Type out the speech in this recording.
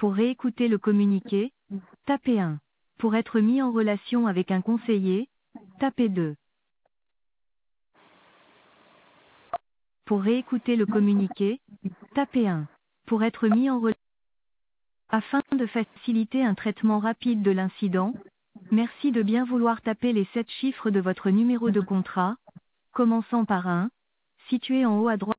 Pour réécouter le communiqué, tapez 1. Pour être mis en relation avec un conseiller, tapez 2. Pour réécouter le communiqué, tapez 1. Pour être mis en relation afin de faciliter un traitement rapide de l'incident, merci de bien vouloir taper les 7 chiffres de votre numéro de contrat, commençant par 1, situé en haut à droite.